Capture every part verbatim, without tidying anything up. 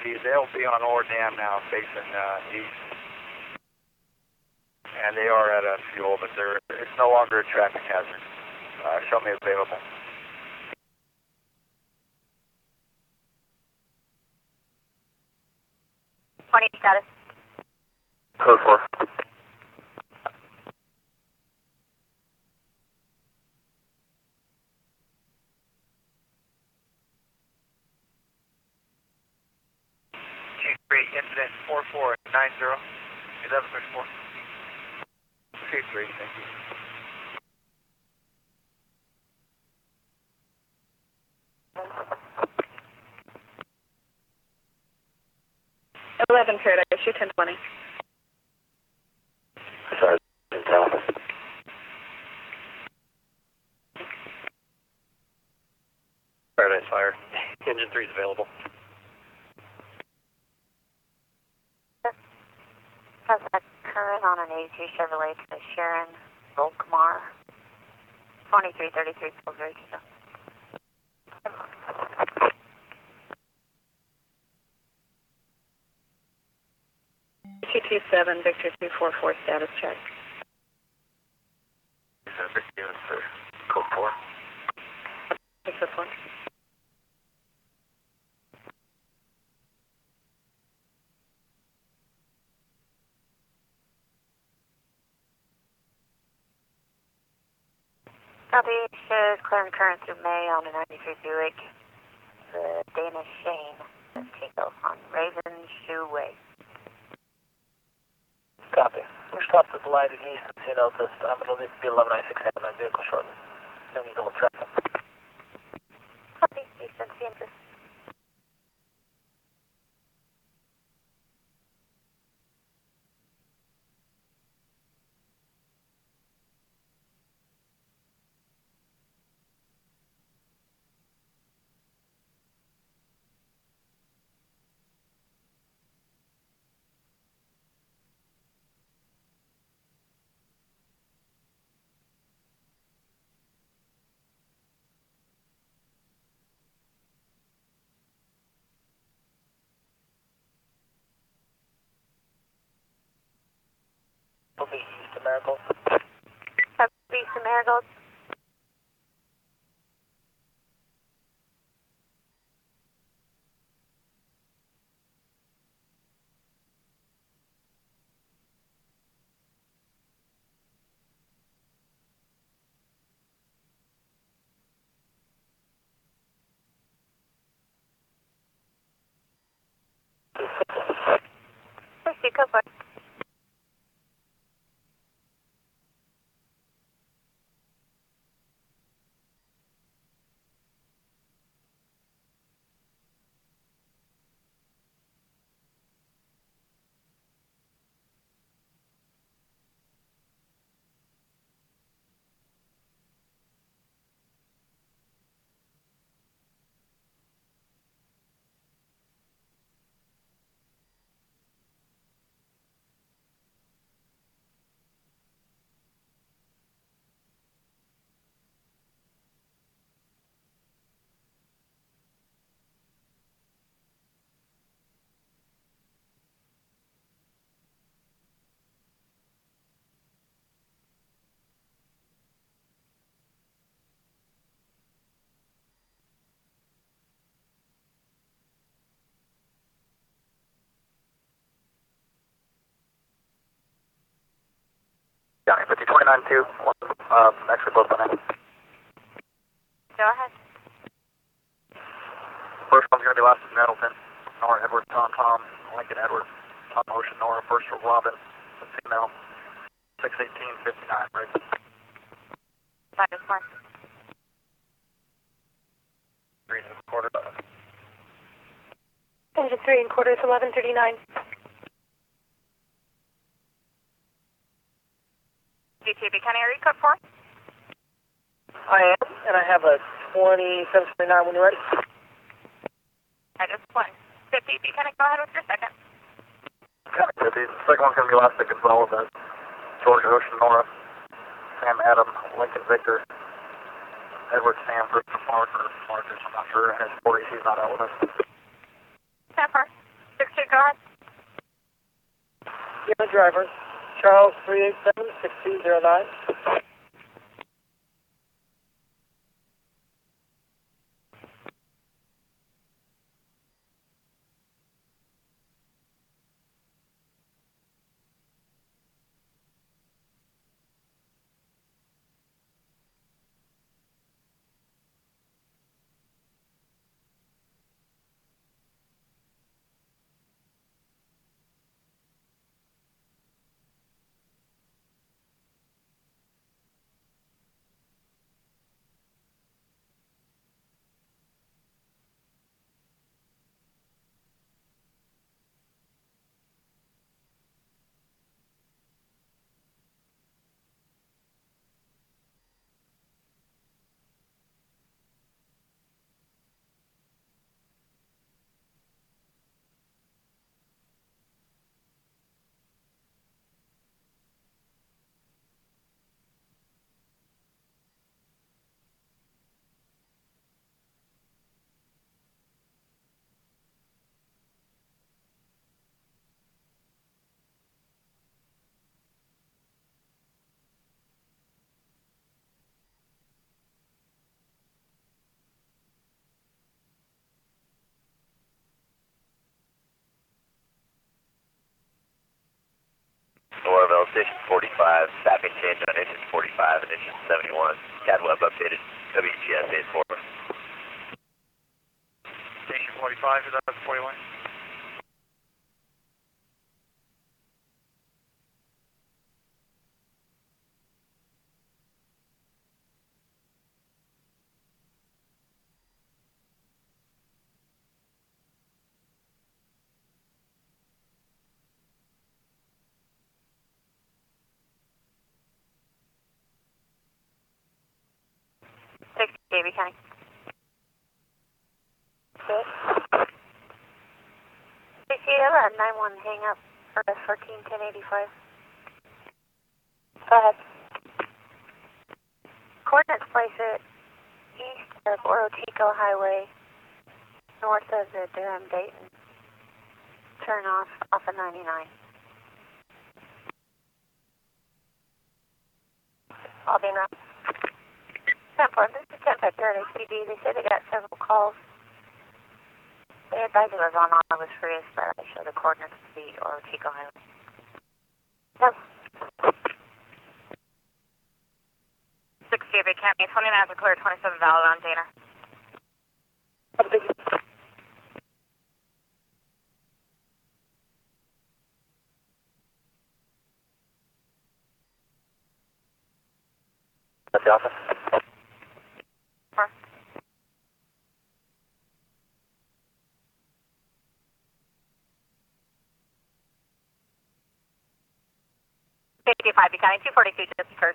T. They'll be on Ore Dam now, facing uh, east. And they are at a fuel, but they're, it's no longer a traffic hazard. Uh, show me available. twenty status. Code four. G three, incident four four nine zero, eleven thirty-four. G three, thank you. eleven Paradise, shoot ten twenty. Sorry, tell. Paradise Fire. Engine three is available. Has a current on an eighty-two Chevrolet to Sharon Volkmar. twenty-three thirty-three, full very two. two two seven, Victor two four four, status check. Victor units for code four. Take this one. Copy, shows clearing current through May on the ninety-three Buick. The Danish Shane, the takeoff on Raven Shoe Way. Copy. We're stopped at the light in east and seen out this time. It'll need to be eleven ninety-six having that vehicle shortly. No need to hold traffic. Copy, eastern Kansas. It'll be east of Marigold. Copy, eastern Marigold. Pursue, go for it. Johnny, fifty twenty-nine two, uh, actually both on it. Go ahead. First one's going to be last is Nettleton, Nora Edward, Tom Tom, Lincoln Edward, Tom Ocean, Nora, first for Robin, female, six eighteen fifty-nine, right? Five is one. Three and a quarter. Engine three and quarter is eleven thirty-nine. G T B County area code four. I am, and I have a twenty-seven twenty-nine when you're ready. I just won. fifty, you kind of go ahead with your second. fifty. The second one's going to be last to Gonzalez, that's Georgia Ocean, Nora, Sam Adam, Lincoln Victor, Edward Stanford, Parker, Marcus, I'm not sure, and his forty, he's not out with us. Ten four. go ahead. Human driver, Charles three eight seven, six two zero nine. Oroville, Station forty-five, staffing change on Ignition forty-five, Ignition seventy-one, CADWeb updated, W G S eighty-four. Station forty-five, is that forty-one? six Davie County. Good. C C L nine one hang up for fourteen ten eighty-five. Go ahead. Coordinates place it east of Orotico Highway, north of the Durham Dayton. Turn off off of ninety-nine. I'll be in route. ten four, this is ten five thirty H P D. They said they got several calls. They advised it was on I was Furious, but I show the coordinates to be Orotico Highway. No. six Davie County, twenty-nine is clear, twenty-seven valid on Dana. That's the office. Four. fifty-five County, two forty-two just occurred.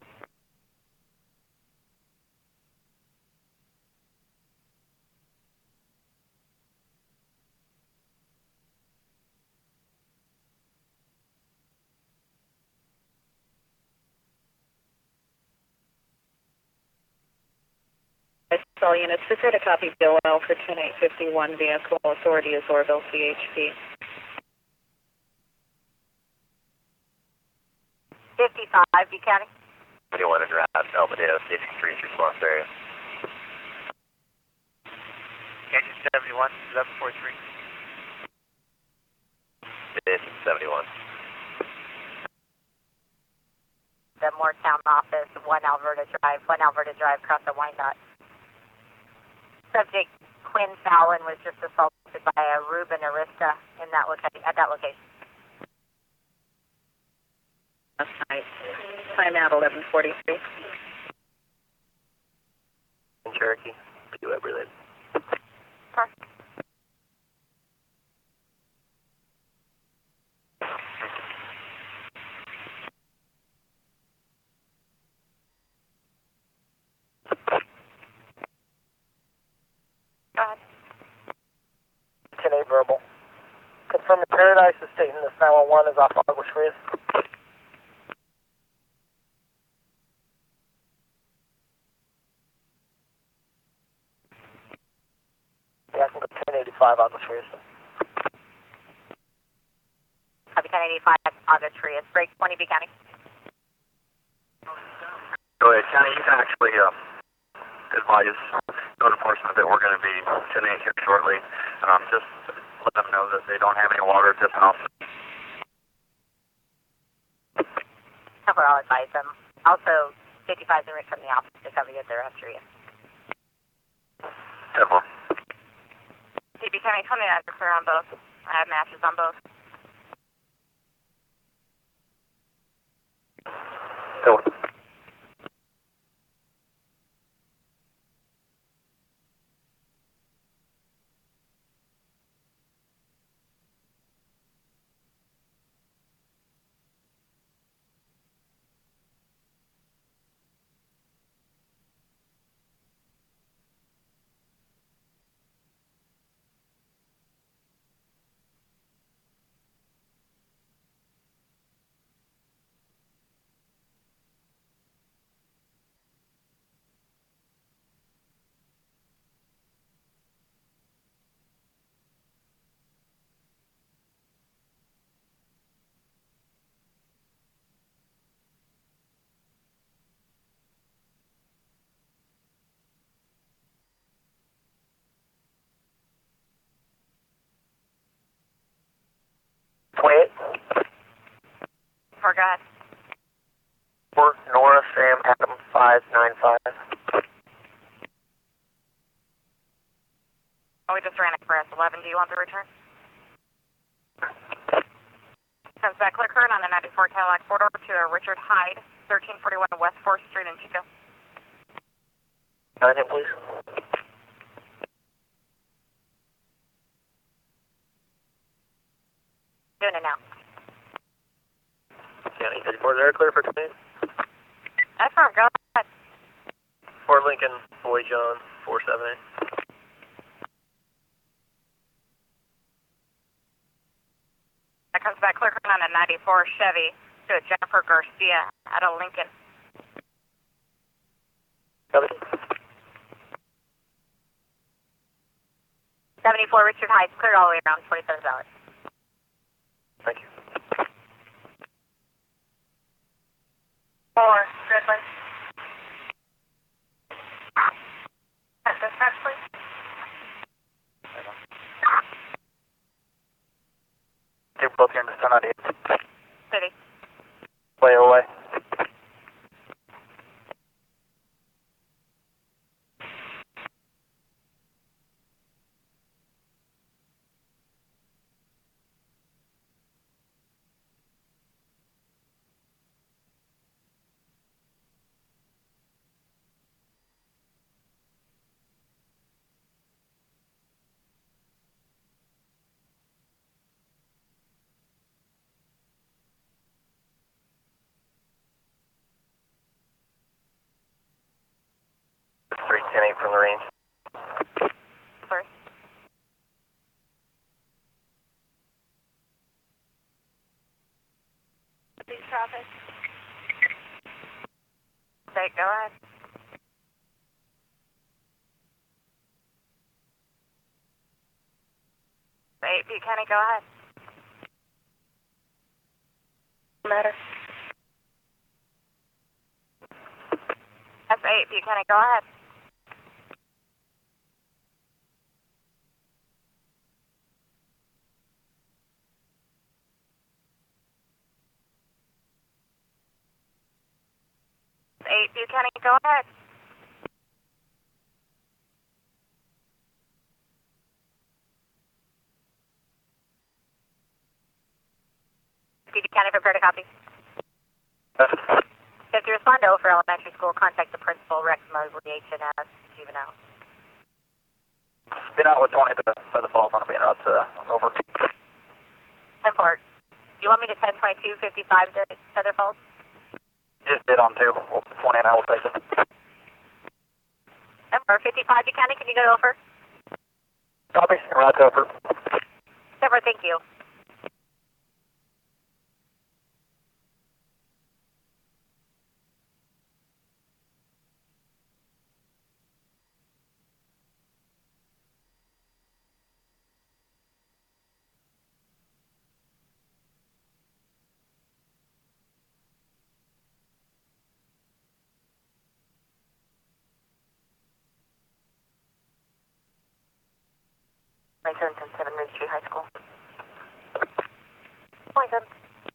All units, prepare to copy Bill L for ten eight fifty-one vehicle. Authority is Oroville C H P. fifty-five B County. twenty-one and route, Elmadeo, Station three's response area. Station seventy-one, eleven forty-three. Station seventy-one. The Moortown office, one Alberta Drive, one Alberta Drive, across the Wyandotte. Subject Quinn Fallon was just assaulted by a Ruben Arista in that loca- at that location. Last night. Time out eleven forty-three. In Cherokee, P web related. Perfect. Go ahead. ten eight verbal. Confirm the Paradise is stating this nine one one is off August Furious. Yeah, I can go ten eighty-five August Furious. Copy ten eighty-five, August Frias. Break twenty B County. Go ahead, County. You can actually uh, advise code enforcement that we're going to be tuning in here shortly. Um, just let them know that they don't have any water at this house. Cover, I'll advise them. Also, fifty-five is in from the office to cover you at their Astria. ten four. D B County twenty-nine are clear on both. I have matches on both. ten one. twenty-eight. Four, go ahead. four, Nora, Sam, Adam, five nine five. Oh, we just ran Express eleven. Do you want the return? Comes back clear current on the ninety-four Cadillac four door to a Richard Hyde, thirteen forty-one West fourth Street in Chico. Nine, please. Doing it now. County thirty-four, they're clear for twenty. That's from, go ahead. Fort Lincoln, Boy John, four seven eight. That comes back clear current on a ninety-four Chevy to a Jennifer Garcia out of Lincoln. Copy. seventy-four Richard Hyde, clear all the way around, twenty-seven dollars. Thank you. Four, Gridley. At dispatch, please. They're both here in the sun eight. City. Way away. three ten eight from the range. Sorry. Please traffic. Say, go ahead. Say, Buchanan, go ahead. Matter. S eight, Buchanan, go ahead. eight, Buchanan, go ahead. Buchanan, prepare to copy. If you respond to Ophir Elementary School, contact the principal, Rex Mosley, H and S, juvenile. Been out with twenty to the falls on being out uh, over. ten four. Do you want me to ten twenty-two fifty-five to Feather Falls? Just did on two. twenty and I will take it. ten four, fifty-five, Buchanan, can you go over? Copy. Right over. ten four, thank you. seven ten seven Ridge Tree High School. twenty-seven.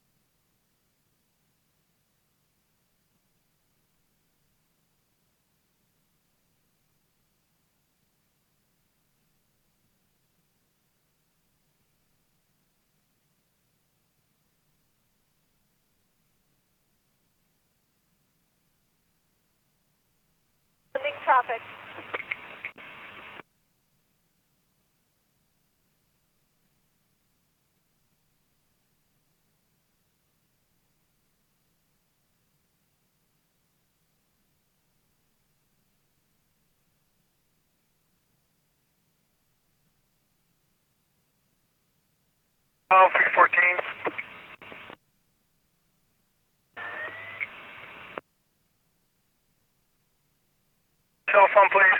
Big traffic. Oh, three fourteen. Cell phone, please.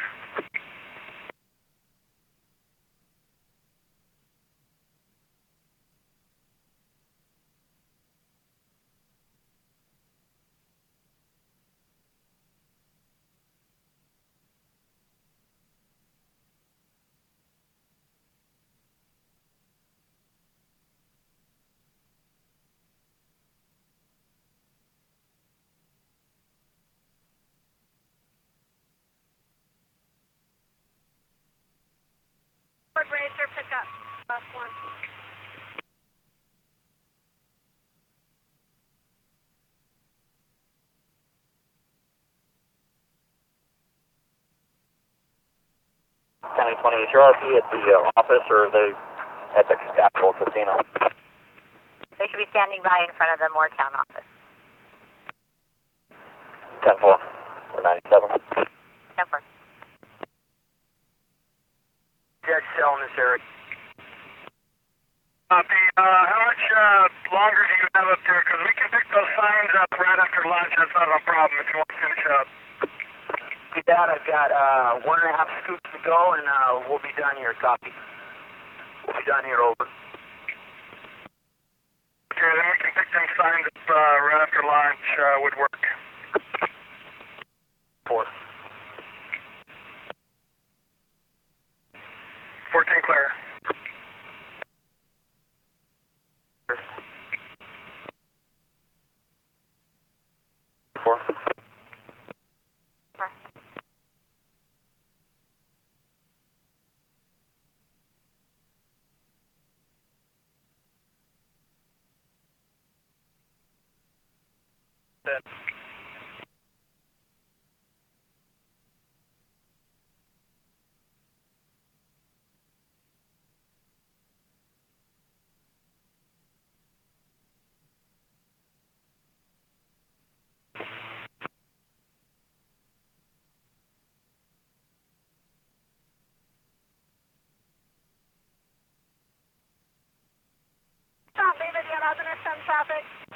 Ford Ranger pickup. Last one. County twenty, is your R P at the uh, office or are they at the Capitol Casino? They should be standing by in front of the Moortown office. ten four, or ninety-seven. ten four. Dead cell in this area. Copy. Uh, how much uh, longer do you have up there? Because we can pick those signs up right after lunch. That's not a problem if you want to finish up. With that, I've got uh, one and a half scoops to go, and uh, we'll be done here. Copy. We'll be done here, over. Okay, then we can pick them signs up uh, right after lunch. Uh, would work. Four. fourteen clear. Four. Dead. Stop, leave it, you're not going to send traffic.